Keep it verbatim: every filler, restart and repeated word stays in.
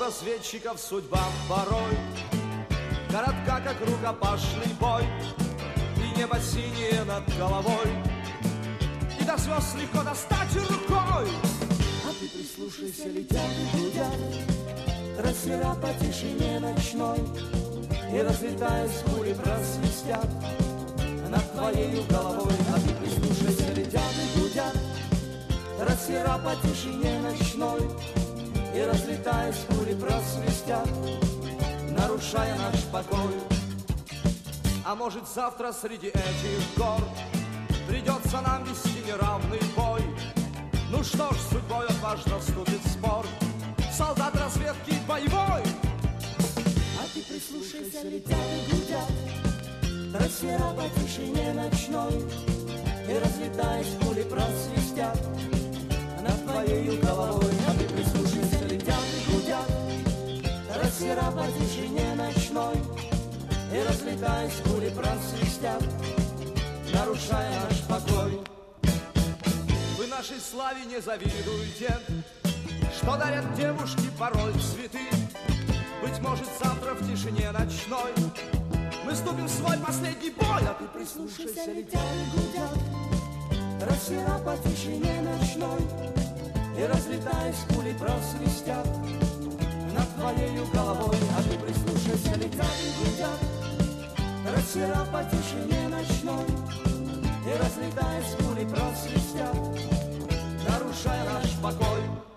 разведчиков судьба порой коротка, как рукопашный бой, и небо синее над головой, и до звезд легко достать рукой. А ты прислушайся, летят и гудят трассера по тишине ночной, и разлетаясь пули просвистят над твоею головой. А ты прислушайся, летят и гудят трассера по тишине ночной, и разлетаясь пули просвистят, нарушая наш покой. А может, завтра среди этих гор придется нам вести неравный бой? Ну что ж, с судьбой отважно вступит в спор солдат разведки боевой. А ты прислушайся, летят и гудят трассера по тишине ночной, и разлетаясь пули просвистят над твоею головой. А ты прислушайся, летят и гудят трассера по тишине ночной, и разлетаясь пули просвистят, нарушая наш покой. Вы нашей славе не завидуете, что дарят девушки порой цветы. Быть может, завтра в тишине ночной мы вступим в свой последний бой. А ты прислушайся, летят и гудят трассера по тишине ночной, и разлетаясь пули просвистят над твоею головой. А ты прислушайся, летят и гудят трассера по тишине ночной, и разлетаясь пули просвистят, нарушая наш покой.